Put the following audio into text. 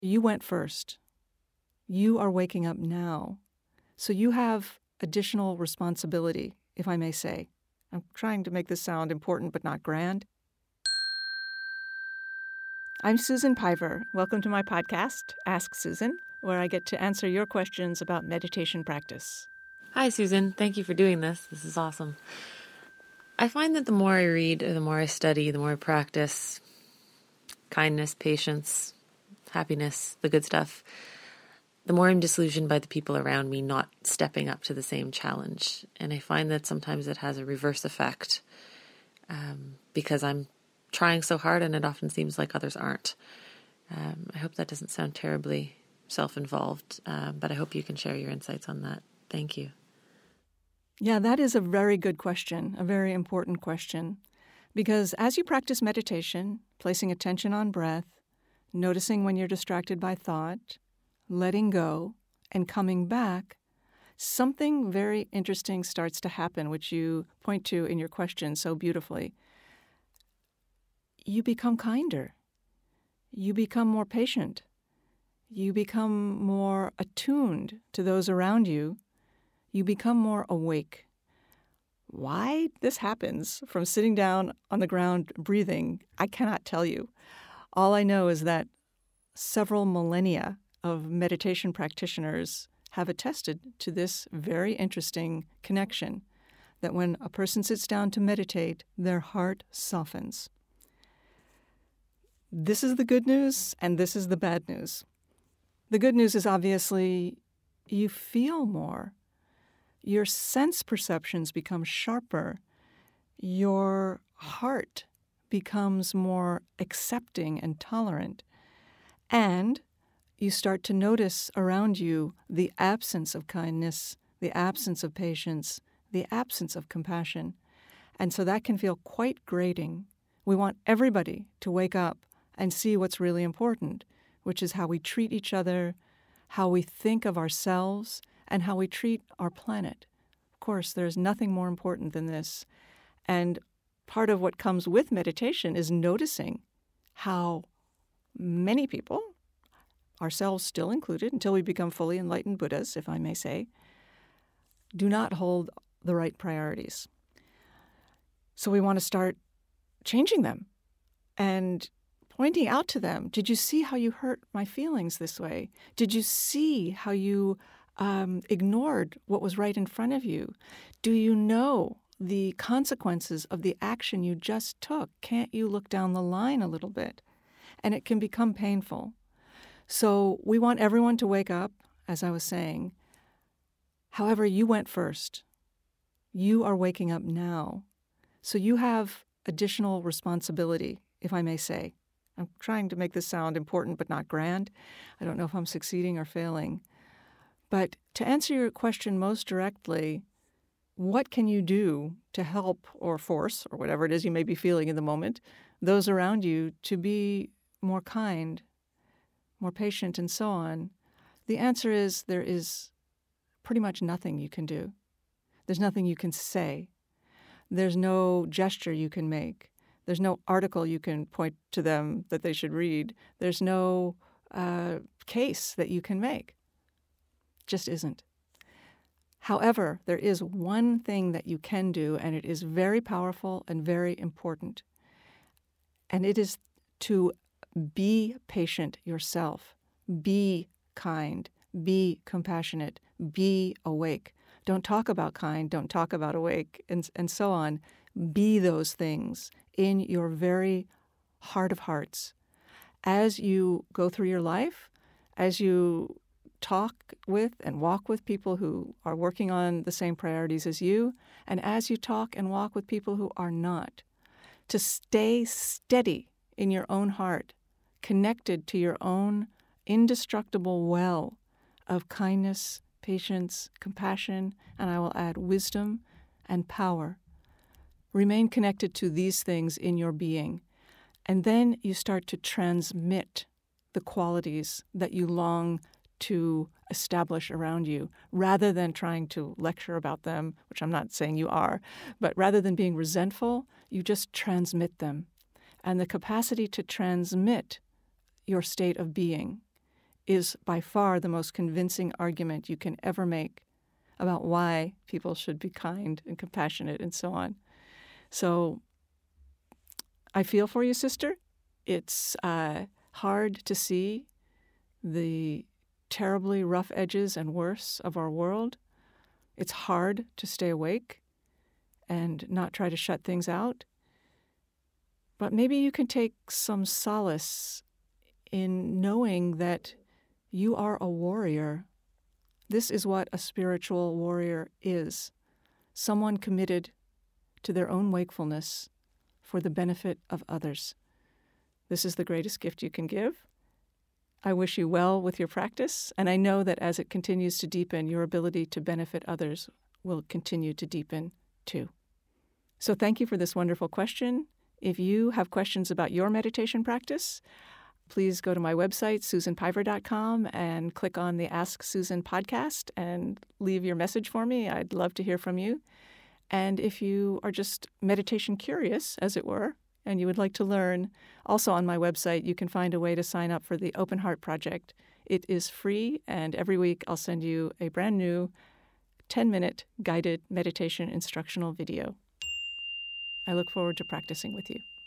You went first. You are waking up now. So you have additional responsibility, if I may say. I'm trying to make this sound important but not grand. I'm Susan Piver. Welcome to my podcast, Ask Susan, where I get to answer your questions about meditation practice. Hi, Susan. Thank you for doing this. This is awesome. I find that the more I read, or the more I study, the more I practice kindness, patience, happiness, the good stuff, the more I'm disillusioned by the people around me not stepping up to the same challenge. And I find that sometimes it has a reverse effect because I'm trying so hard and it often seems like others aren't. I hope that doesn't sound terribly self-involved, but I hope you can share your insights on that. Thank you. Yeah, that is a very good question, a very important question. Because as you practice meditation, placing attention on breath, noticing when you're distracted by thought, letting go, and coming back, something very interesting starts to happen, which you point to in your question so beautifully. You become kinder. You become more patient. You become more attuned to those around you. You become more awake. Why this happens from sitting down on the ground breathing, I cannot tell you. All I know is that several millennia of meditation practitioners have attested to this very interesting connection, that when a person sits down to meditate, their heart softens. This is the good news, and this is the bad news. The good news is obviously you feel more. Your sense perceptions become sharper. Your heart becomes more accepting and tolerant. And you start to notice around you the absence of kindness, the absence of patience, the absence of compassion. And so that can feel quite grating. We want everybody to wake up and see what's really important, which is how we treat each other, how we think of ourselves, and how we treat our planet. Of course, there's nothing more important than this. And part of what comes with meditation is noticing how many people, ourselves still included, until we become fully enlightened Buddhas, if I may say, do not hold the right priorities. So we want to start changing them and pointing out to them, did you see how you hurt my feelings this way? Did you see how you ignored what was right in front of you? Do you know the consequences of the action you just took? Can't you look down the line a little bit? And it can become painful. So we want everyone to wake up, as I was saying. However, you went first. You are waking up now. So you have additional responsibility, if I may say. I'm trying to make this sound important but not grand. I don't know if I'm succeeding or failing. But to answer your question most directly, what can you do to help or force, or whatever it is you may be feeling in the moment, those around you to be more kind, more patient, and so on? The answer is there is pretty much nothing you can do. There's nothing you can say. There's no gesture you can make. There's no article you can point to them that they should read. There's no case that you can make. Just isn't. However, there is one thing that you can do, and it is very powerful and very important. And it is to be patient yourself. Be kind. Be compassionate. Be awake. Don't talk about kind. Don't talk about awake, and so on. Be those things in your very heart of hearts. As you go through your life, as you talk with and walk with people who are working on the same priorities as you, and as you talk and walk with people who are not, to stay steady in your own heart, connected to your own indestructible well of kindness, patience, compassion, and I will add wisdom and power. Remain connected to these things in your being, and then you start to transmit the qualities that you long to establish around you, rather than trying to lecture about them, which I'm not saying you are, but rather than being resentful, you just transmit them. And the capacity to transmit your state of being is by far the most convincing argument you can ever make about why people should be kind and compassionate and so on. So I feel for you, sister. It's hard to see the terribly rough edges and worse of our world. It's hard to stay awake and not try to shut things out. But maybe you can take some solace in knowing that you are a warrior. This is what a spiritual warrior is. Someone committed to their own wakefulness for the benefit of others. This is the greatest gift you can give. I wish you well with your practice, and I know that as it continues to deepen, your ability to benefit others will continue to deepen too. So thank you for this wonderful question. If you have questions about your meditation practice, please go to my website, susanpiver.com, and click on the Ask Susan podcast and leave your message for me. I'd love to hear from you. And if you are just meditation curious, as it were, and you would like to learn, also on my website, you can find a way to sign up for the Open Heart Project. It is free, and every week I'll send you a brand new 10-minute guided meditation instructional video. I look forward to practicing with you.